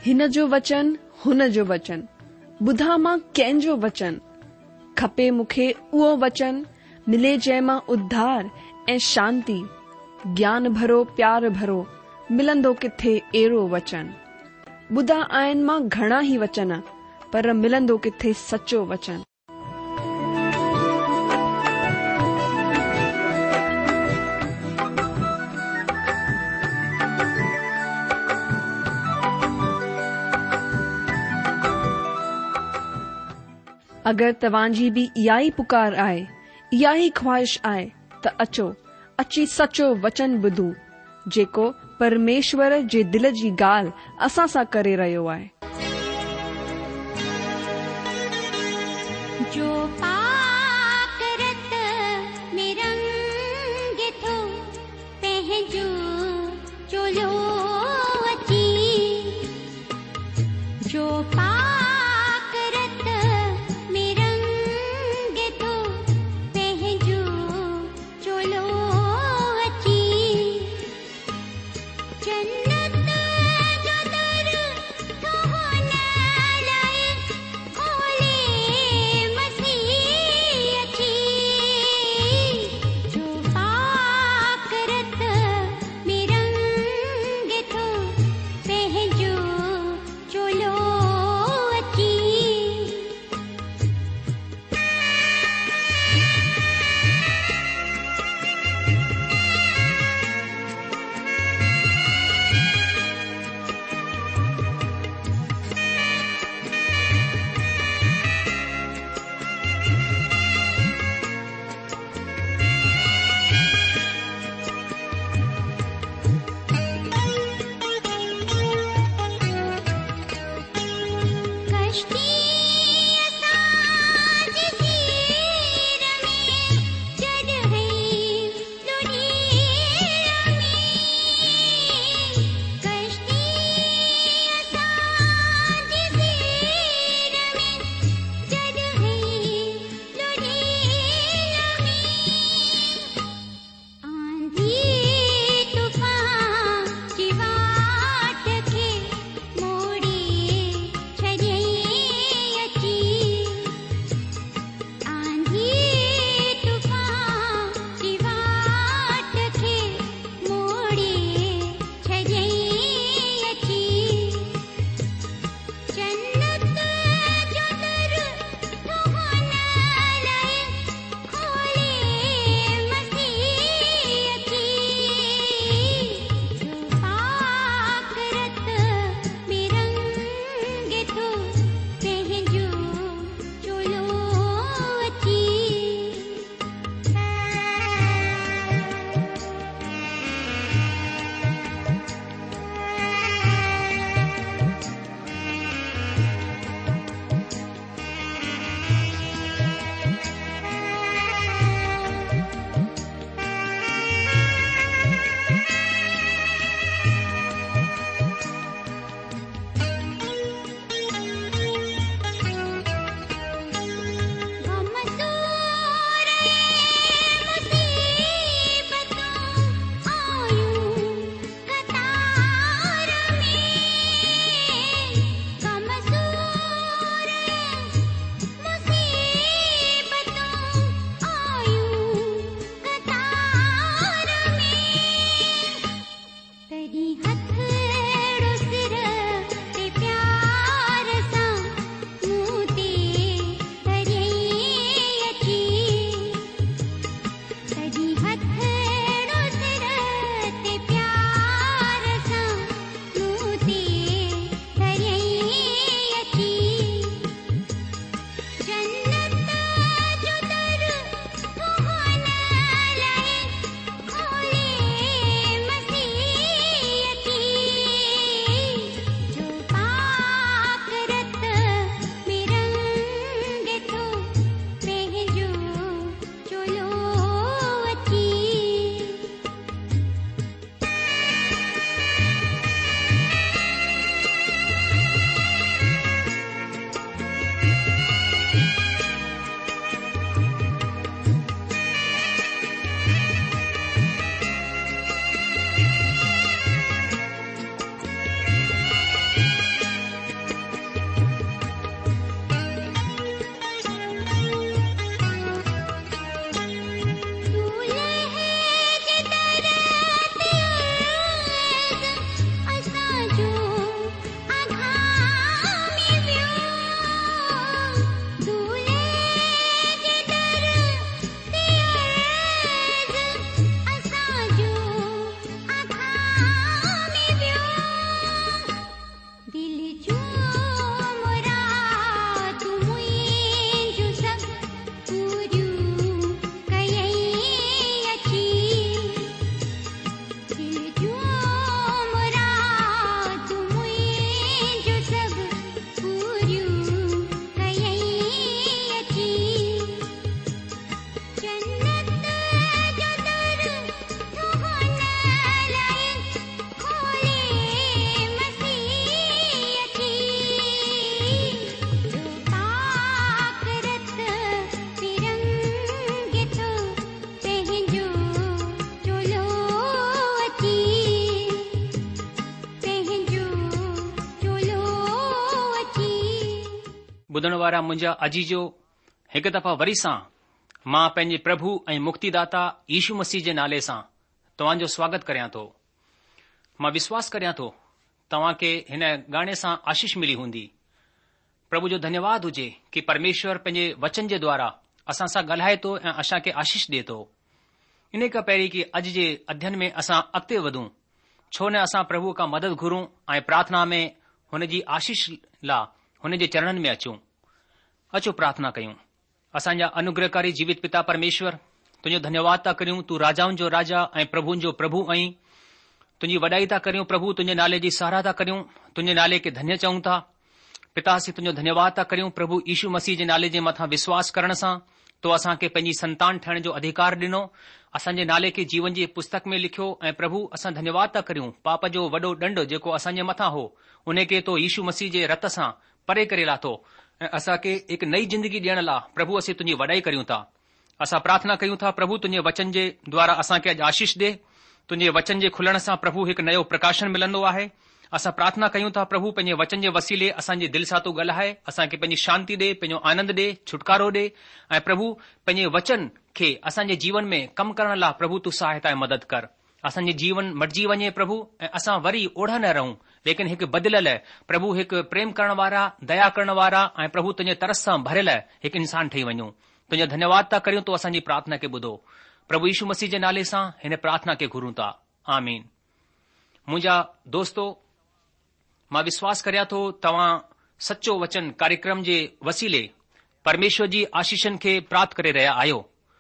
हिन जो वचन हुन जो वचन, ॿुधा मां कंहिंजो वचन, खपे मूंखे उहो वचन, मिले जंहिं मां उद्धार ऐं शांती, ज्ञान भरो प्यार भरो, मिलंदो किथे अहिड़ो वचन। ॿुधा आहिनि मां घणा ई वचन, पर मिलंदो किथे सचो वचन। अगरि तव्हांजी बि इहा ई पुकार आहे, इहा ई ख्वाहिश आहे, त अचो, अची सचो वचन ॿुधूं, जेको परमेश्वर जे दिल जी ॻाल्हि असां सां करे रहियो आहे। जो पाक रत में रंग थो पंहिंजो चोलो अची, जो पाक रत में रंग थो पंहिंजो चोलो अची, जन्नत जो दर थो हुन लाइ खोले मसीह अची, जो पाक रत में रंग थो पंहिंजो चोलो झूमरा तू मुंहिंजूं सभु पूरियूं कयई अची झूमरा तू मुंहिंजूं सभु पूरियूं कयई अची जन्नत जो दर तू हुन लाइ खोले मसीह अची जो पाक रत तिरंगे तो पंहिंजो चोलो अची पंहिंजो चोलो अची ॿुधण वारा मुंहिंजा अजीजो, हिकु दफ़ा वरी सां मां पंहिंजे प्रभु ऐं मुक्तिदाता यीशू मसीह जे नाले सां तव्हांजो स्वागत करियां थो। मां विश्वास करियां थो तव्हां खे हिन गाने सां आशीष मिली हूंदी। प्रभु जो धन्यवाद हुजे कि परमेश्वर पंहिंजे वचन जे द्वारा असां सां ॻाल्हाए थो ऐं असां खे आशीष ॾिए थो। इन खां पहिरीं कि अॼु जे अध्ययन में असां अॻिते वधूं, छो न असां प्रभु खां मदद घुरूं ऐं प्रार्थना में हुन जी आशीष लाइ हुन जे चरणनि में अचूं। अचो प्रार्थना कयूं। असांजा अनुग्रहकारी जीवित पिता परमेश्वर, तुंहिंजो धन्यवाद था करियूं। तू राजाउनि जो राजा ऐं प्रभुनि जो प्रभु आहीं। तुंहिंजी वॾाई था करियूं प्रभु, तुंहिंजे नाले जी साराह था करियूं, तुंहिंजे नाले खे धन्य चऊं था। पिता असीं तुंहिंजो धन्यवाद था करियूं प्रभु, यीशू मसीह जे नाले जे मथां विश्वास करण सां तो असांखे पंहिंजी संतान ठहिण जो अधिकार ॾिनो, असांजे नाले खे जीवन जी पुस्तक में लिखियो। ऐं प्रभु असां धन्यवाद था करियूं पाप जो वॾो ॾंड जेको असांजे मथां हो उन खे तो यीशू मसीह जे रत सां परे करे लाथो ऐं असांखे हिकु नई जिंदगी ॾियण लाइ प्रभु असीं तुंहिंजी वॾाई करियूं था। असां प्रार्थना कयूं था प्रभु, तुंहिंजे वचन जे द्वारा असांखे अॼु आशीष ॾे। तुंहिंजे वचन जे खुलण सां प्रभु हिकु नयो प्रकाशन मिलंदो आहे। असां प्रार्थना कयूं था प्रभु, पंहिंजे वचन जे वसीले असांजे दिलि सां तूं ॻाल्हाए, असांखे पंहिंजी शांती ॾे, पंहिंजो आनंद ॾे, छुटकारो ॾे। ऐं प्रभु पंहिंजे वचन खे असांजे जीवन में कमु करण लाइ प्रभु तूं सहायता ऐं मदद कर। असांजे जीवन मटिजी वञे प्रभु ऐं असां वरी ओढ़ा न रहूं, लेकिन हिकु बदिलियल प्रभु, हिकु प्रेम करण वारा, दया करण वारा ऐं प्रभु तुंहिंजे तरस सां भरियल हिकु इंसान ठही वञूं। तुंहिंजो धन्यवाद था करियूं, तो असांजी प्रार्थना खे ॿुधो। प्रभु यीशू मसीह जे नाले सां हिन प्रार्थना खे घुरूं था, आमीन। मुंहिंजा दोस्तो, मां विश्वास करियां थो तव्हां सचो वचन कार्यक्रम जे वसीले परमेश्वर जी आशीषनि खे प्राप्त करे रहिया आहियो।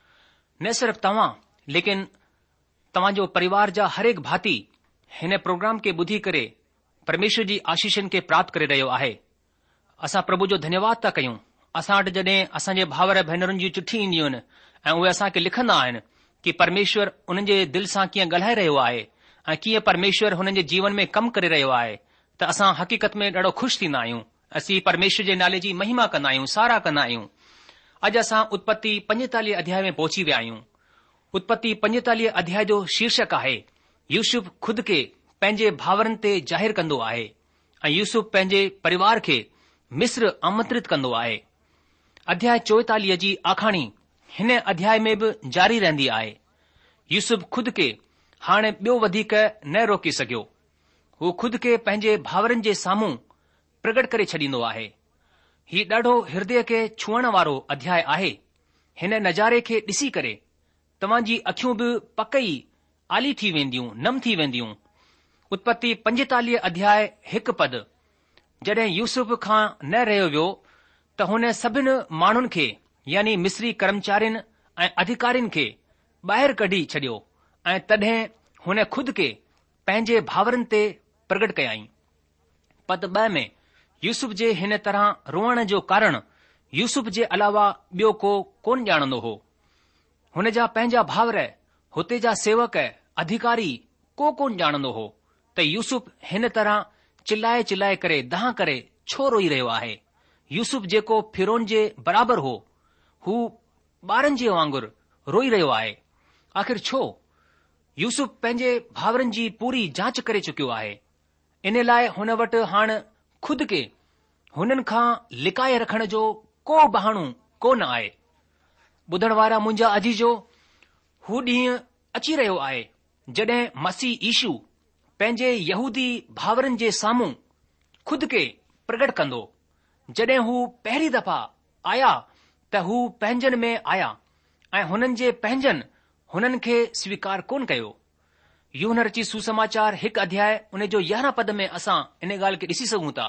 न सिर्फ़ तव्हां, लेकिन तव्हांजो परिवार जा हर एक भाती हिन प्रोग्राम खे ॿुधी करे परमेश्वर जी आशीषनि खे प्राप्त करे रहियो आहे। असां प्रभु जो धन्यवाद था कयूं। असां वटि जॾहिं असांजे भाउर भेनरुनि जी चिठी ईंदियूं आहिनि ऐं उहे असांखे लिखंदा आहिनि कि परमेश्वर उन्हनि जे दिलि सां कीअं ॻाल्हाए रहियो आहे ऐं कीअं परमेश्वर हुननि जे जीवन में कमु करे रहियो आहे, त असां हक़ीक़त में ॾाढो ख़ुशि थींदा आहियूं। असीं परमेश्वर जे नाले जी महिमा कंदा आहियूं, साराह कंदा आहियूं। अॼु असां उत्पत्ति 45 अध्याय में पहुची विया आहियूं। उत्पत्ति 45 अध्याय जो शीर्षक आहे यूसुफ खुद खे पंहिंजे भाउरनि ते ज़ाहिर कंदो आहे ऐं यूसुफ पंहिंजे परिवार खे मिस्र आमंत्रित कंदो आहे। अध्याय 44 जी आखाणी हिन अध्याय में बि जारी रहंदी आहे। यूसुफ खुद खे हाणे ॿियो वधीक न रोके सघियो। हू खुद खे पंहिंजे भाउरनि जे साम्हूं प्रगट करे छॾींदो आहे। ही ॾाढो हृदय खे छुअण वारो अध्याय आहे। हिन नज़ारे खे ॾिसी करे तव्हांजी अखियूं बि पकई आली थी वेंदियूं, नम थी वेंदियूं। उत्पत्ति 45 अध्याय 1 पद, जॾहिं यूसुफ खां न रहियो वियो त हुन सभिनि माण्हुनि खे यानी मिस्री कर्मचारियुनि ऐं अधिकारियुनि खे ॿाहिरि कढी छॾियो ऐं तॾहिं हुन खुद खे पंहिंजे भाउरनि ते प्रगट कयाई। पद 2 में यूसुफ जे हिन तरह रोअण जो कारण यूसुफ जे अलावा ॿियो को कोन ॼाणंदो हो। हुन जा पंहिंजा भाउर, हुते जा सेवक, अधिकारी को कोन ॼाणंदो हो त यूसुफ हिन तरह चिल्लाए चिल्लाए करे दहां करे छो रोई रहियो आहे। यूसुफ जेको फिरौन जे बराबरि हो, हू ॿारनि जे वांगुरु रोई रहियो आहे। आख़िर छो? यूसुफ पंहिंजे भाउरनि जी पूरी जांच करे चुकियो आहे। इन लाइ हुन वटि हाणे खुद खे हुननि खां लिकाए रखण जो को बहानो कोन आहे। ॿुधण वारा मुंहिंजा अजीजो, हू ॾींहुं अची रहियो आहे जॾहिं मसीह यीशू पंहिंजे यहूदी भाउरनि जे साम्हूं खुद खे प्रगट कंदो। जॾहिं हू पहिरीं दफ़ा आया त हू पंहिंजनि में आया ऐं हुननि जे पंहिंजनि हुननि खे स्वीकार कोन कयो। यूहन्ना रची सुसमाचार 1 अध्याय उन जो 11 पद में असां इन ॻाल्हि खे ॾिसी सघूं था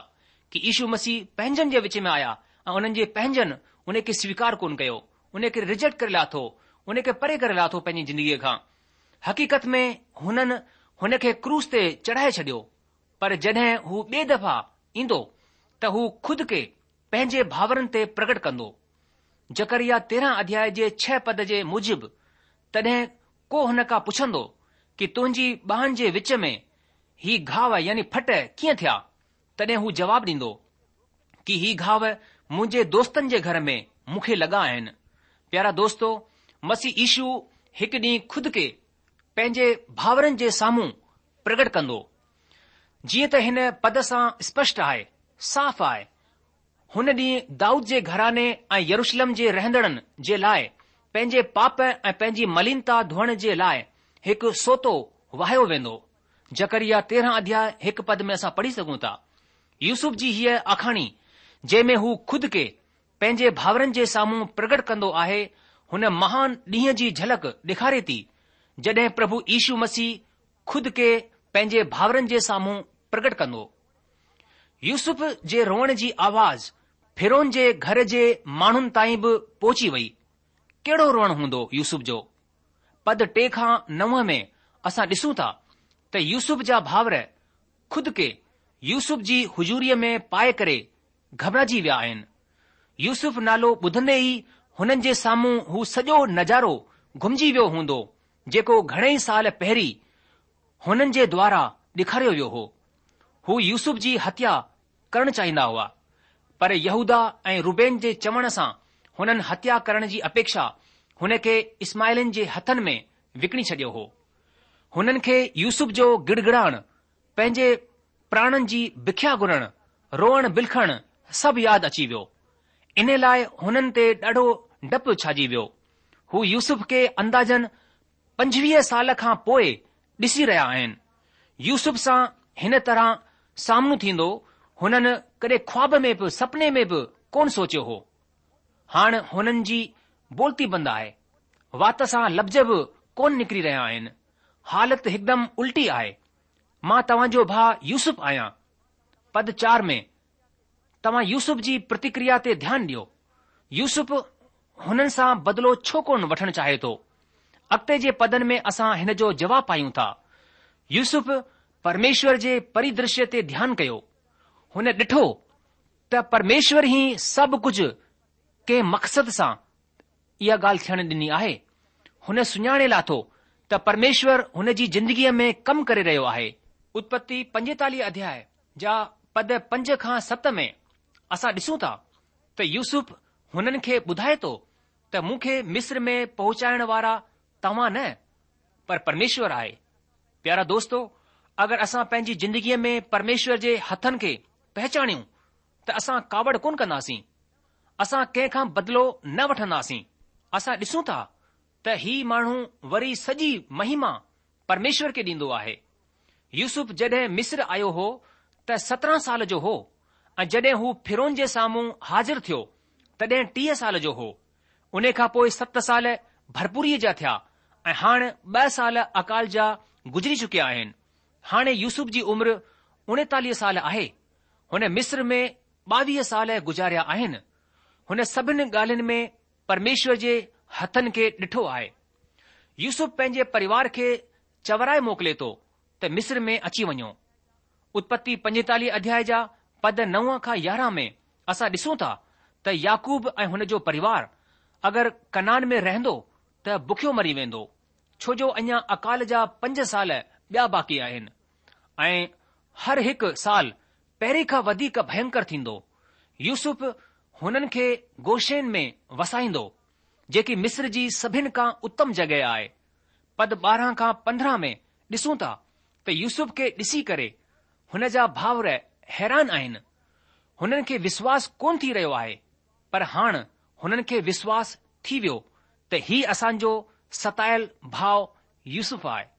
कि यीशु मसीह पंहिंजनि जे विच में आया ऐं उन्हनि जे पंहिंजनि उन खे स्वीकार कोन कयो, उन खे रिजेक्ट करे लाथो, उन खे परे करे लाथो पंहिंजी ज़िंदगीअ खां। हक़ीक़त में हुननि हुन खे क्रूस ते चढ़ाए छॾियो, पर जॾहिं हू ॿिए दफ़ा ईंदो त हू खुद खे पंहिंजे भाउरनि ते प्रगट कंदो। जकरिया 13 अध्याय जे 6 पद जे मूजिबि तॾहिं को हुन खां पुछंदो कि तुंहिंजी ॿाहनि जे विच में ही घाव यानी फट कीअं थिया, तॾहिं हू जवाबु ॾींदो कि ही घाव मुंहिंजे दोस्तनि जे घर में मूंखे लॻा आहिनि। प्यारा दोस्तो, मसीह ईशू हिकु ॾींहुं खुद खे पंहिंजे भाउरनि जे साम्हूं प्रगट कंदो। जीअं त हिन पद सां स्पष्ट आहे, साफ़ आहे, हुन ॾींहुं दाऊद जे घराने ऐं यरूशलेम जे रहंदड़नि जे लाइ पंहिंजे पाप ऐं पंहिंजी मलिनता धोअण जे लाइ हिकु सोतो वाहियो वेंदो। जकरिया 13 अध्याय 1 पद में असां पढ़ी सघूं था, यूसुफ जी हीअ आखाणी जंहिंमें हू खुद खे पंहिंजे भाउरनि जे साम्हूं प्रगट कंदो आहे, हुन महान ॾींहं जी झलक ॾेखारे थी जॾहिं प्रभु यीशु मसीह खुद खे पंहिंजे भाउरनि जे साम्हूं प्रगट कंदो। यूसुफ जे रोअण जी आवाज़ फिरौन जे घर जे माण्हुनि ताईं बि पहुची वई। कहिड़ो रोअण हूंदो यूसुफ जो। पद 3 खां 9 में असां ॾिसूं था त यूसुफ जा भाउर खुद खे यूसुफ जी हुजूरीअ में पाए करे घबराइजी विया आहिनि। यूसुफ नालो ॿुधंदे ई हुननि जे साम्हूं हू सॼो नज़ारो घुमजी वियो हूंदो जेको घणेई साल पहिरीं हुननि जे द्वारा ॾेखारियो वियो हो। हू यूसुफ जी हत्या करणु चाहींदा हुआ, पर यहूदा ऐं रूबेन जे चवण सां हुननि हत्या करण जी अपेक्षा हुन खे इस्माइलनि जे हथनि में विकिणी छॾियो हो। हुननि खे यूसुफ जो गिड़गिड़ाइण, पंहिंजे प्राणनि जी बिख्या घुरण, रोअण बिलखण सभु यादि अची वियो। इन लाइ हुननि ते ॾाढो डपु छाजी वियो। हू यूसुफ खे अंदाजन 25 साल खां पोइ ॾिसी रहिया आहिनि। यूसुफ सां हिन तरह सामनो थींदो हुननि कॾहिं ख्वाब में बि सपने में बि कोन सोचियो हो। हाणे हुननि जी बोलती बंदि आहे, वात सां लफ़्ज़ बि कोन निकिरी रहिया आहिनि। हालत हिकदमि उल्टी आहे। मां तव्हांजो भाउ यूसुफ आहियां। पद 4 में तव्हां यूसुफ जी प्रतिक्रिया ते ध्यानु ॾियो। यूसुफ हुननि सां बदिलो छो कोन वठणु चाहे थो। अॻिते जे पदनि में असां हिन जो जवाबु पायूं था। यूसुफ परमेश्वर जे परिदृश्य ते ध्यानु कयो। हुन ॾिठो त परमेश्वर ई सभु कुझु कंहिं मक़सद सां इहा ॻाल्हि थियणु ॾिनी आहे। हुन सुञाणे लाथो त परमेश्वर हुन जी ज़िंदगीअ में कमु करे रहियो आहे। उत्पत्ति 45 अध्याय जा पद 5 खां 7 में असां ॾिसूं था त यूसुफ हुननि खे ॿुधाए थो त मूंखे मिस्र में पहुचाइण वारा तव्हां न पर परमेश्वर आहे। प्यारा दोस्तो, अगरि असां पंहिंजी ज़िंदगीअ में परमेश्वर जे हथनि खे पहचानियूं त असां कावड़ कोन कंदासीं, असां कंहिंखां बदिलो न वठंदासीं। असां ॾिसूं था त ही माण्हू वरी सॼी महिमा परमेश्वर खे ॾींदो आहे। यूसुफ जॾहिं मिस्र आयो हो त 17 साल जो हो ऐं जॾहिं हू फिरौन जे साम्हूं हाज़िर थियो तॾहिं 30 साल जो हो। उन खां पोइ 7 साल भरपूरीअ जा थिया ऐं हाणे 2 साल अकाल जा गुज़री चुकिया आहिनि। हाणे यूसुफ जी उमिरि 39 साल आहे। हुन मिस्र में 22 साल गुज़ारिया आहिनि। हुन सभिनी ॻाल्हियुनि में परमेश्वर जे हथनि खे ॾिठो आहे। यूसुफ पंहिंजे परिवार खे चवराए मोकिले थो त मिस्र में अची वञो। उत्पत्ति 45 अध्याय जा पद 9 खां 11 में असां ॾिसूं था त याकूब ऐं हुन जो परिवार अगरि कनान में रहंदो त बुखियो मरी वेंदो, छो जो अञा अकाल जा 5 साल ॿिया बाक़ी आहिनि ऐं हर हिकु साल पहिरीं खां वधीक भयंकर थींदो। यूसुफ हुननि खे गोशेन में वसाईंदो, जेकी मिस्र जी सभिनि खां उत्तम जॻहि आहे। पद 12 खां 15 में ॾिसूं था त यूसुफ खे ॾिसी करे हुन जा भाउर हैरान आहिनि। हुननि खे विश्वास कोन थी रहियो आहे, पर हाणे हुननि खे विश्वास थी वियो त ही असांजो सतायल भाउ यूसुफ आहे।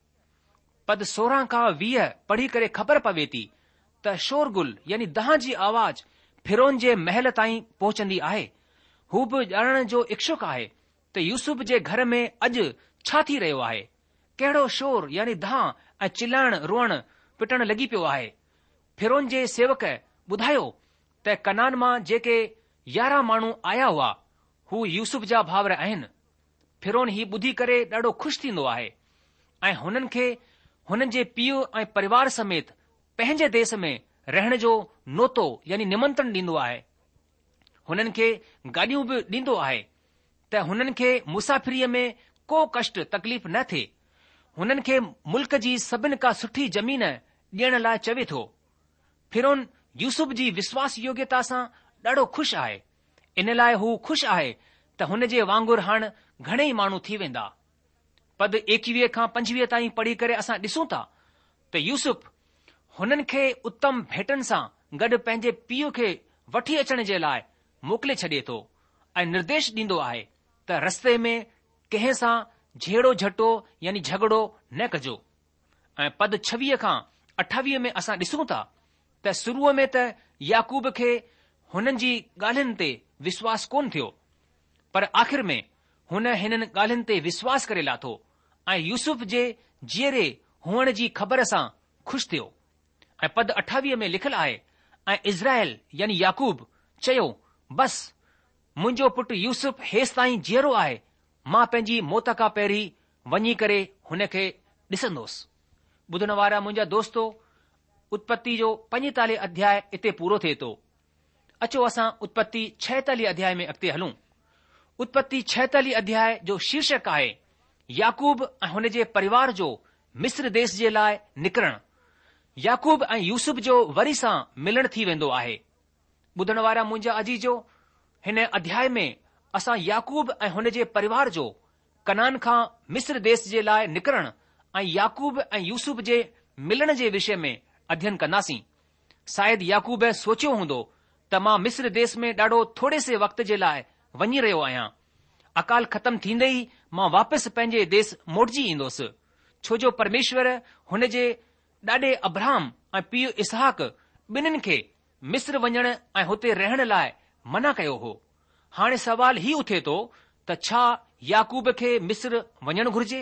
पद 16 खां 20 पढ़ी करे ख़बर पवे थी त शोरगुल यानी दहां जी आवाज़ फिरौन जे महल ताईं पहुचंदी आहे। हू बि ॼाणण जो इच्छुक आहे त यूसुफ जे घर में अॼु छा थी रहियो आहे। कहिड़ो शोर यानी दहां ऐं चिल्लाइण रोअण पिटण लॻी पियो आहे। फिरौन जे सेवक ॿुधायो त कनान मां जेके 11 माण्हू आया हुआ हू यूसुफ जा भाउर आहिनि। फिरोन ही ॿुधी करे ॾाढो खु़शि थींदो आहे ऐं हुननि खे हुननि जे पीउ ऐं परिवार समेत पंहिंजे देश में रहण जो नोतो यानी निमंत्रण ॾींदो आहे। हुननि खे गाॾियूं बि ॾींदो आहे त हुननि खे मुसाफ़िरीअ में को कष्ट तकलीफ़ न थिए। हुननि खे मुल्क जी सभिनि खां सुठी ज़मीन ॾियण लाइ चवे थो। फिरोन यूसुफ जी विश्वास योग्यता सां ॾाढो खु़शि आहे। इन लाइ हू खु़शि आहे त हुन जे वांगुरु हाणे घणेई माण्हू थी वेंदा। पद 21 खां 25 ताईं पढ़ी करे असां ॾिसूं था त यूसुफ हुननि खे उत्तम भेटनि सां गॾु पंहिंजे पीउ खे वठी अचण जे लाइ मोकिले छॾे थो ऐं निर्देश ॾींदो आहे त रस्ते में कंहिं सां झेड़ो झटो यानी झगड़ो न कजो। ऐं पद 26 खां 28 में असां ॾिसूं था त शुरूअ में त याकूब खे हुननि जी ॻाल्हियुनि ते विश्वास कोन थियो, पर आख़िर में हुन हिननि ॻाल्हियुनि ते विश्वास करे लाथो ऐं यूसुफ जे जीअरे हुअण जी ख़बर सां खु़शि थियो। ऐं पद 28 में लिखियलु आहे, ऐं इज़राइल यानी याकूब चयो, बस मुंहिंजो पुटु यूसुफ हेसि ताईं जीअरो आहे, मां पंहिंजी मौत खां पहिरीं वञी करे हुन खे ॾिसंदुसि। ॿुधण वारा मुंहिंजा दोस्तो, उत्पत्ति जो 45 अध्याय इते पूरो थिए थो। अचो असां उत्पत्ति 46 अध्याय में अॻिते हलूं। उत्पत्ति 46 अध्याय जो शीर्षक आहे याकूब ऐं हुन जे परिवार जो मिस्र देश जे लाइ निकिरणु। याकूब ऐं यूसुफ जो वरी सां मिलण थी वेंदो आहे। ॿुधण वारा मुंहिंजा अजीजो, हिन अध्याय में असां याकूब ऐं हुन जे परिवार जो कनान खां मिस्र देश जे लाइ निकिरणु ऐं याकूब ऐं यूसुफ जे मिलण जे विषय में अध्ययन कंदासीं। शायदि याकूब सोचियो हूंदो त मां मिस्र देश में ॾाढो थोरे से वक़्त जे लाइ वञी रहियो आहियां। अकाल ख़तम थींदे ई मां वापसि पंहिंजे देश मोटिजी ईंदुसि, छो जो परमेश्वर हुन जे ॾाॾे अब्राहम ऐं पीउ इसहाक ॿिन्हिनि खे मिस्र वञण ऐं हुते रहण लाइ मना कयो हो। हाणे सवाल ही उथे थो त छा याकूब खे मिस्र वञणु घुर्जे?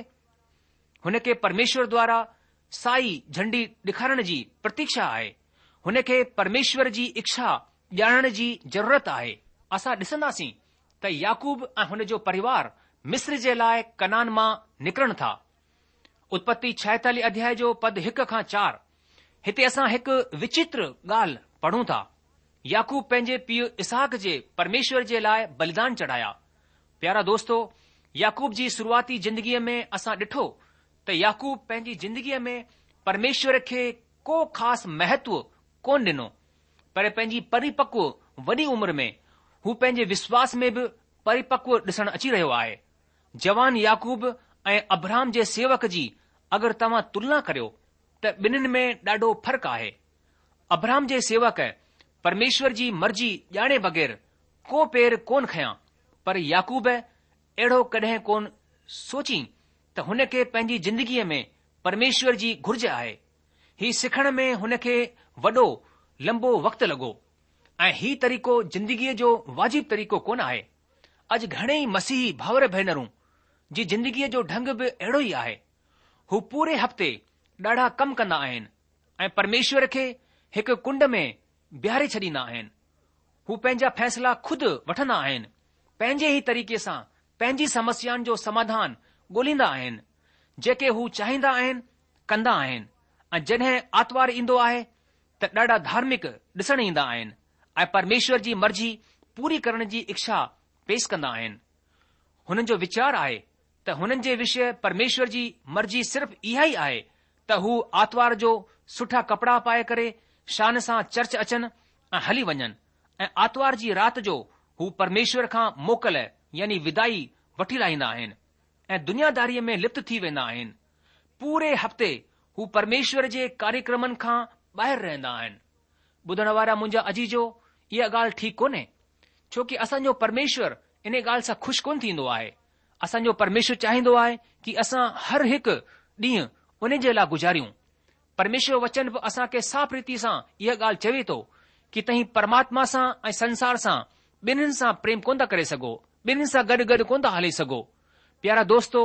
हुन खे परमेश्वर द्वारा साई झंडी ॾेखारण जी प्रतीक्षा आहे। हुन खे परमेश्वर जी इच्छा ॼाणण जी ज़रूरत आहे। असां ॾिसंदासीं त याकूब ऐं हुन जो परिवार मिस्र जे लाइ कनान मां निकिरनि था। उत्पत्ति 46 अध्याय जो पद 1 खां 4 हिते असां हिकु विचित्र ॻाल्हि पढ़ूं था। याकूब पंहिंजे पीउ इसहाक जे परमेश्वर जे लाइ बलिदान चढ़ाया। प्यारा दोस्तो, याकूब जी शुरूआती जिंदगीअ में असां ॾिठो त याकूब पंहिंजी जिंदगीअ में परमेश्वर खे को ख़ासि महत्व कोन ॾिनो, पर पंहिंजी परिपक्व वॾी उमिरि में हू पंहिंजे विश्वास में बि परिपक्व ॾिसण अची रहियो आहे। जवान याकूब ऐं अब्राहम जे सेवक जी अगरि तव्हां तुलना करियो त ॿिन्हिनि में ॾाढो फ़र्क़ु आहे। अब्राहम जे सेवक परमेश्वर जी मर्ज़ी ॼाणे बग़ैर को पेर कोन खयां, पर याकूब अहिड़ो कॾहिं कोन सोची त हुन खे पंहिंजी जिंदगीअ में परमेश्वर जी घुर्ज आहे। ही सिखण में हुन खे वॾो लंबो वक़्तु लॻो ऐं ही तरीक़ो जिंदगीअ जो वाजिबु तरीक़ो कोन आहे। अॼु घणेई मसीही भाउर भेनरूं जी जिंदगीअ जो ढंग बि अहिड़ो ई आहे। हू पूरे हफ़्ते ॾाढा कम कंदा आहिनि ऐं परमेश्वर खे हिकु कुंड में बीहारे छॾींदा आहिनि। हू पंहिंजा फ़ैसिला खुदि वठंदा आहिनि, पंहिंजे ई तरीक़े सां पंहिंजी समस्याउनि जो समाधान ॻोल्हींदा आहिनि। जेके हू चाहींदा आहिनि कंदा आहिनि ऐं जॾहिं आर्तवार ईंदो आहे त ॾाढा धार्मिक ॾिसण ईंदा आहिनि ऐं परमेश्वर जी मर्ज़ी पूरी करण जी इच्छा पेश कंदा आहिनि। हुननि जो वीचार आहे त हुननि जे विषय परमेश्वर जी मर्ज़ी सिर्फ़ इहा ई आहे त हू आर्तवार जो सुठा कपड़ा पाए करे शान सां चर्च अचनि ऐं हली वञनि ऐं आर्तवार जी राति जो हू परमेश्वर खां मोकल यानी विदाई वठी लाहींदा आहिनि ऐं दुनियादारीअ में लिप्त थी वेंदा आहिनि। पूरे हफ़्ते हू परमेश्वर जे कार्यक्रमनि खां ॿाहिरि रहंदा आहिनि। ॿुधण वारा मुंहिंजा अजीजो, इहा ॻाल्हि ठीकु कोन्हे, छो कि असांजो परमेश्वर इन ॻाल्हि सां ख़ुशि कोन थींदो आहे। असांजो परमेश्वर चाहींदो आहे कि असां हर हिकु ॾींहुं उन जे लाइ गुज़ारियूं। परमेश्वर वचन बि असां खे साफ़ रीति सां इहा ॻाल्हि चवे थो कि तव्हीं परमात्मा सां ऐं संसार सां ॿिन्हिनि सां प्रेम कोन था करे सघो, ॿिन्हिनि सां गॾु गॾु कोन था हली सघो। प्यारा दोस्तो,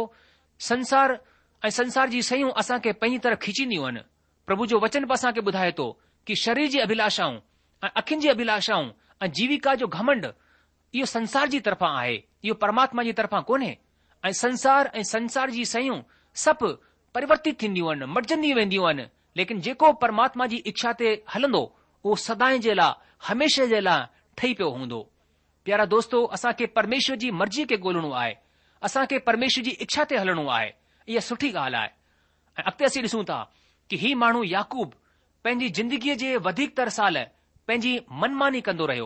संसार ऐं संसार जी शयूं असां खे पंहिंजी तरफ़ खीचींदियूं आहिनि। प्रभु जो वचन बि असां खे ॿुधाए थो कि शरीर जी अभिलाषाऊं ऐं अखियुनि जी अभिलाषाऊं ऐं जीविका जो घमंड इहो संसार जी तरफ़ां आहे, इहो परमात्मा जी तरफ़ां कोन्हे। ऐं संसार जी शयूं सभु परिवर्तित थींदियूं आहिनि, मटिजंदियूं वेंदियूं आहिनि, लेकिन जेको परमात्मा जी इच्छा ते हलंदो उहो सदाई जे लाइ, हमेशह जे लाइ ठही पियो हूंदो। प्यारा दोस्तो, असांखे परमेश्वर जी मर्ज़ी खे ॻोल्हणो आहे, असांखे परमेश्वर जी इच्छा ते हलणो आहे। इहा सुठी ॻाल्हि आहे। ऐं अॻिते असीं ॾिसूं था कि ही माण्हू याकूब पंहिंजी ज़िंदगीअ जे वधीकतर साल पंहिंजी मनमानी कंदो रहियो।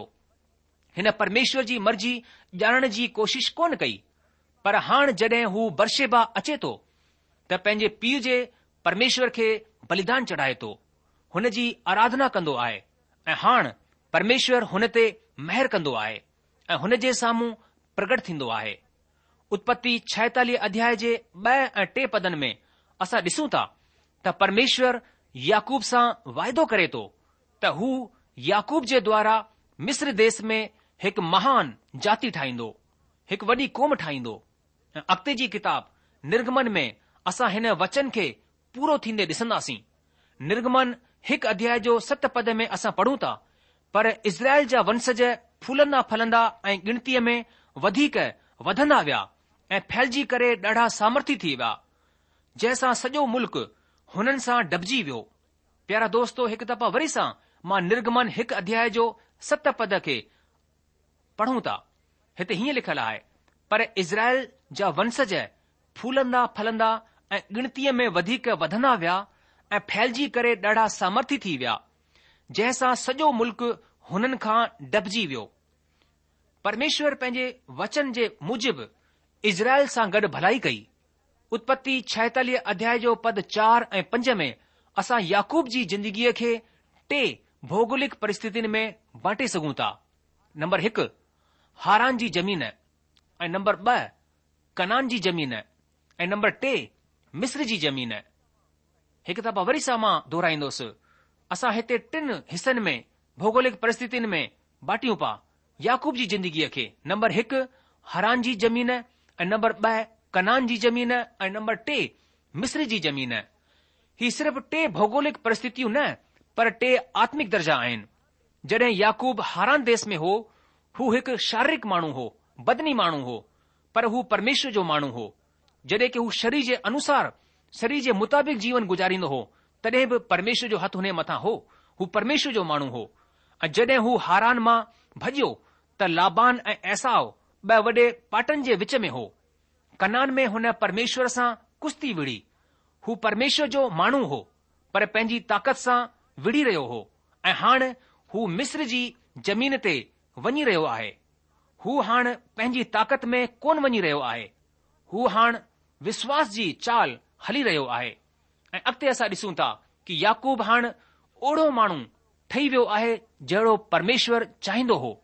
हिन परमेश्वर जी मर्ज़ी ॼाणण जी कोशिश कोन कई, पर हाणे जॾहिं हू बरशेबा अचे थो त पंहिंजे पीउ जे परमेश्वर खे बलिदान चढ़ाए थो, हुन जी आराधना कंदो आहे ऐं हाणे परमेश्वर हुन ते महर कंदो आहे ऐं हुन जे साम्हूं प्रगट थींदो आहे। उत्पत्ति 46 अध्याय जे 2 ऐं 3 पदनि में असां ॾिसूं था त परमेश्वर याकूब सां वाइदो करे थो त हू याकूब जे द्वारा मिस्र देश में हिकु महान जाति ठाहींदो, हिकु वॾी क़ौम ठाहींदो। ऐं अॻिते जी किताब निर्गमन में असां हिन वचन खे पूरो थींदे ॾिसंदासीं। निर्गमन 1 अध्याय जो 7 पद में असां पढ़ूं था, पर इज़राइल जा वंशज फूलंदा फलंदा ऐं गिणतीअ में वधीक वधंदा विया ऐं फैलिजी करे ॾाढा सामर्थी थी विया, जंहिंसां सॼो मुल्क हुननि सां डबजी वियो। प्यारा दोस्तो, हिकु दफ़ा वरी सां मां निर्गमन 1 अध्याय जो 7 पद खे पढ़ूं था। हिते हीअं लिखियलु आहे, पर इज़राइल जा वंशज फूलंदा फलंदा ऐं गिणतीअ में वधीक वधंदा विया ऐं फैलिजी करे ॾाढा सामर्थी थी विया, जंहिंसां सॼो मुल्क हुननि खां डबजी वियो। परमेश्वर पंहिंजे वचन जे मूजिबि इज़राइल सां गॾु भलाई कई। उत्पत्ति 46 अध्याय जो पद 4 ऐं 5 में असां याकूब जी ज़िंदगीअ खे 3 भौगोलिक परिस्थितियुनि में बांटे सघूं था। नंबर 1 हारान जी ज़मीन ऐं नंबर 2 कनान जी ज़मीन ऐं नंबर 3 मिस्र जी ज़मीन। हिकु दफ़ा वरी सां मां दोहराईंदुसि, असां हिते 3 हिसनि में भौगोलिक परिस्थितियुनि में बाटियूं पा याकूब जी ज़िंदगीअ खे। नंबर 1 हारान जी ज़मीन ऐं नंबर 2 कनान जी ज़मीन ऐं नंबर 3 मिस्र जी ज़मीन। ही सिर्फ़ 3 भौगोलिक परिस्थितियूं न, पर 3 आत्मिक दर्जा आहिनि। जॾहिं याकूब हारान देश में हो, हू हिकु शारीरिक माण्हू हो, बदनी माण्हू हो, पर हू परमेश्वर जो माण्हू हो। जॾहिं कि हू शरीर जे अनुसार, शरीर जे मुताबिक़ जीवन गुजारींदो हो, तॾहिं बि परमेश्वर जो हथ हुन मथां हो। हू परमेश्वर जो माण्हू हो। ऐं जॾहिं हू हारान मां भॼियो त लाबान ऐं एसाव 2 वॾे पाटनि जे विच में हो। कनान में हुन परमेश्वर सां कुश्ती विड़ी। हू परमेश्वर जो माण्हू हो, पर पंहिंजी ताक़त सां विड़ी रहियो हो ऐं हाणे हू मिस्र जी ज़मीन ते वञी रहियो आहे। हू हाणे पंहिंजी ताक़त में कोन वञी रहियो आहे, हू हाणे विश्वास जी चाल हली रहियो आहे। ऐं अॻिते असां ॾिसूं था कि याकूब हाणे ओड़ो माण्हू ठही वियो आहे जहिड़ो परमेश्वर चाहींदो हो।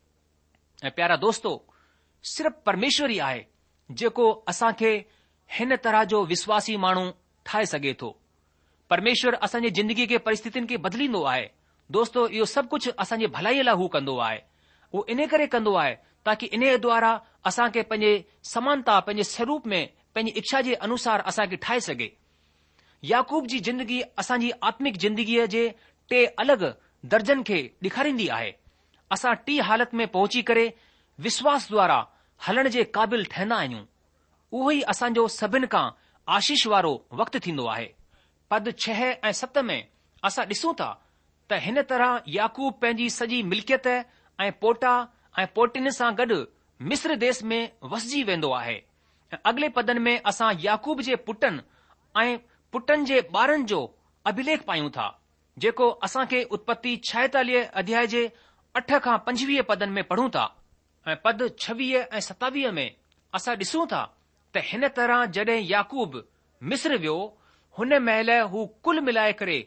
ऐं प्यारा दोस्तो, सिर्फ़ परमेश्वर ई आहे जेको असांखे हिन तरह जो विश्वासी माण्हू ठाहे सघे थो। परमेश्वर असांजी ज़िंदगी खे परिस्थितियुनि खे बदिलींदो आहे। दोस्तो, इहो सभु कुझु असांजे भलाईअ लाइ हू कंदो आहे। उहो इन करे कंदो आहे ताकि इन द्वारा असांखे पंहिंजे समानता, पंहिंजे स्वरूप में, पंहिंजी इच्छा जे अनुसार असांखे ठाहे सघे। याकूब जी ज़िंदगी असांजी आत्मिक ज़िंदगीअ जे 3 अलॻि दर्जनि खे ॾेखारींदी आहे। असां 3 हालत में पहुची करे विश्वास द्वारा हलण जे क़ाबिल ठहंदा आहियूं। उहो ई असांजो सभिनि खां आशीष वारो वक़्तु थींदो आहे। पद 6 ऐं 7 में असां ॾिसूं था त हिन तरह याकूब पंहिंजी सॼी मिल्कियत ऐं पोटा ऐं पोटिन सां गॾु मिस्र देश में वसजी वेंदो आहे। अॻिले पदनि में असां याकूब जे पुटनि ऐं पुटनि जे ॿारनि जो अभिलेख पायूं था, जेको असांखे उत्पत्ति 46 अध्याय जे 8 खां 25 पदनि में पढ़ूं था। ऐं पद 26 ऐं 27 में असां ॾिसूं था त हिन तरह जॾहिं याकूब मिस्र वियो, हुन महिल हू कुल मिलाए करे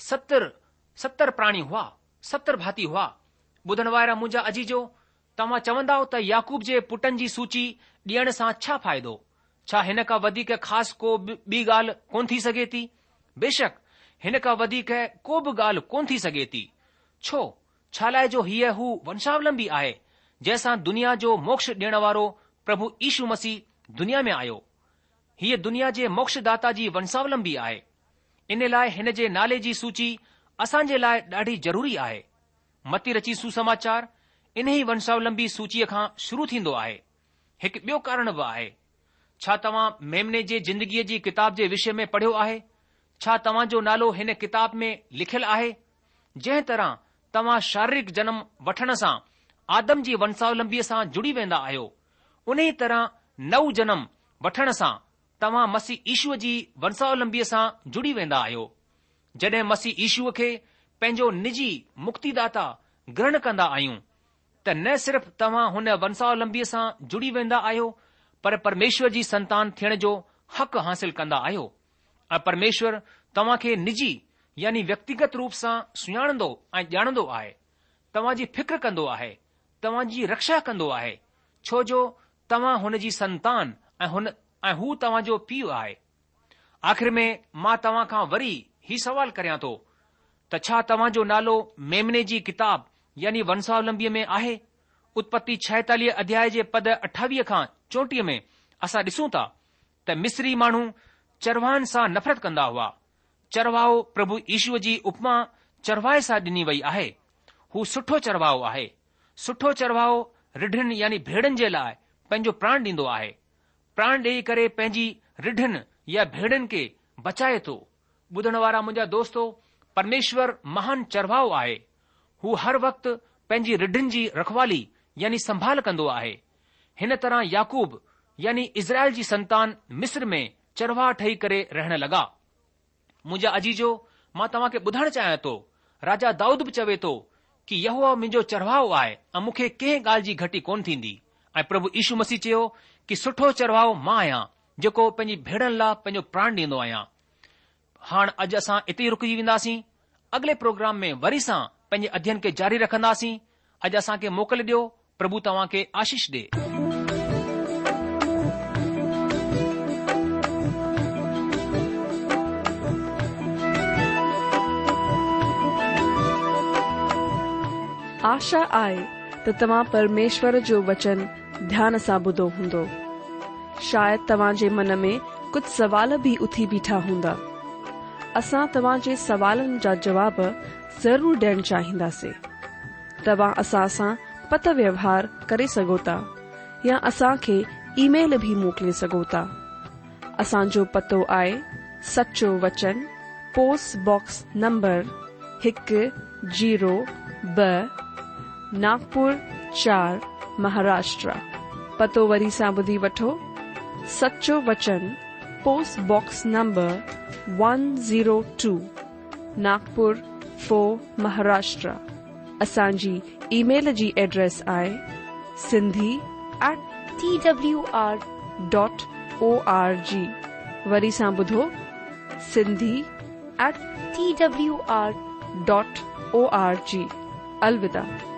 70 प्राणी हुआ, 70 भाती हुआ। ॿुधण वारा मुंहिंजा अजीजो, तव्हां चवंदा त याकूब जे पुटनि जी सूची ॾियण सां छा फ़ाइदो? छा हिन खां वधीक ख़ासि को ॿी ॻाल्हि कोन थी सघे थी? बेशक हिन खां वधीक को बि ॻाल्हि कोन थी सघे थी। छा लाइ जो हीअ हू वंशावलंबी आहे जंहिंसां दुनिया जो मोक्ष ॾियण वारो प्रभु यीशु मसीह दुनिया में आयो। हीअ दुनिया जे मोक्षदाता जी वंशावलंबी आहे। इन लाइ हिन जे नाले जी सूची असांजे लाइ ॾाढी ज़रूरी आहे। मती रची सुसमाचार इन ई वंशावलंबी सूचीअ खां शुरू थींदो आहे। हिकु ॿियो कारण बि आहे। छा तव्हां मेमने जे ज़िंदगीअ जी किताब जे विषय में पढ़ियो आहे? छा तव्हां जो नालो हिन किताब में लिखियलु आहे? जंहिं तरह तव्हां शारीरिक जनम वठण सां आदम जी वंशावलंबीअ सां जुड़ी वेंदा आहियो, उन ई तरह नव जनम वठण सां तव्हां मसीह ईशूअ जी वंशावलंबीअ सां जुड़ी वेंदा आहियो। जॾहिं मसीह ईशूअ खे पंहिंजो निजी मुक्तिदाता ग्रहण कंदा आहियूं त न सिर्फ़ तव्हां हुन वंशावलंबीअ सां जुड़ी वेंदा आहियो, पर परमेश्वर जी संतान थियण जो हक़ हासिल कंदा आहियो। ऐं परमेश्वर तव्हां खे निजी यानी व्यक्तिगत रूप सां सुञाणंदो ऐं ॼाणंदो आहे, तव्हां जी फिक्र कंदो आहे, तव्हां जी रक्षा कंदो आहे, छो जो तव्हां हुन जी संतान ऐं हू तव्हां जो पीउ आहे। आख़िर में मां तव्हां खां वरी ही सवाल करियां थो त छा तव्हां जो नालो मेमने जी किताब यानी वंशावलंबीअ में आहे? उत्पत्ति 46 अध्याय जे पद 28 खां 34 में असां ॾिसूं था त मिस्री माण्हू चरवाहनि सां नफ़रत कंदा हुआ। चरवाहो प्रभु ईशूअ जी उपमा चरवाहे सां ॾिनी वई आहे। हू सुठो चरवाहो आहे। सुठो चरवाहो रिढनि यानी भेड़नि जे लाइ पंहिंजो प्राण ॾींदो आहे। प्राण ॾेई करे पंहिंजी रिढनि या भेड़नि खे बचाए थो। ॿुधण वारा मुंहिंजा दोस्तो, परमेश्वर महान चरवाहो आहे। हू हर वक़्तु पंहिंजी रिढनि जी रखवाली यानी संभाल कंदो आहे। हिन तरह याकूब यानी इज़राइल जी संतान मिस्र में चरवाहा ठही करे रहण लॻा। मुंहिंजा अजीजो, मां तव्हां खे ॿुधाइण चाहियां थो, राजा दाऊद बि चवे थो कि यहोवा मुंहिंजो चरवाहो आहे ऐं मूंखे कंहिं ॻाल्हि जी घटी कोन थींदी। ऐं प्रभु यीशू मसीह चयो कि सुठो चरवाहो मां आहियां, जेको पंहिंजी भेड़नि लाइ पंहिंजो प्राण ॾींदो आहियां। हाणे अॼु असां इते ई रुकिजी वेंदासीं। अॻिले प्रोग्राम में वरी सां पंहिंजे अध्ययन खे जारी रखंदासीं। अॼु असांखे मोकल ॾियो। प्रभु तव्हां खे आशीष ॾे। आशा आहे त तव्हां परमेश्वर जो वचन ध्यान सां ॿुधो हूंदो। शायदि तव्हां जे मन में कुझु सवाल बि उथी बीठा हूंदा। असां तव्हां जे सवालनि जा जवाब ज़रूर ॾियण चाहींदासीं। तव्हां असां सां पत व्यवहार करे सघो था या असांखे ईमेल भी मोकिले सघो था। असांजो पतो आहे सचो वचन, post box number 102, Nagpur 4, Maharashtra. पतो वरी सां ॿुधी वठो। सचो वचन, post box number 102, Nagpur 4, Maharashtra. असांजी ईमेल जी एड्रेस आहे sindhi@twr.org। वरी सां ॿुधो, sindhi@twr.org। अलविदा।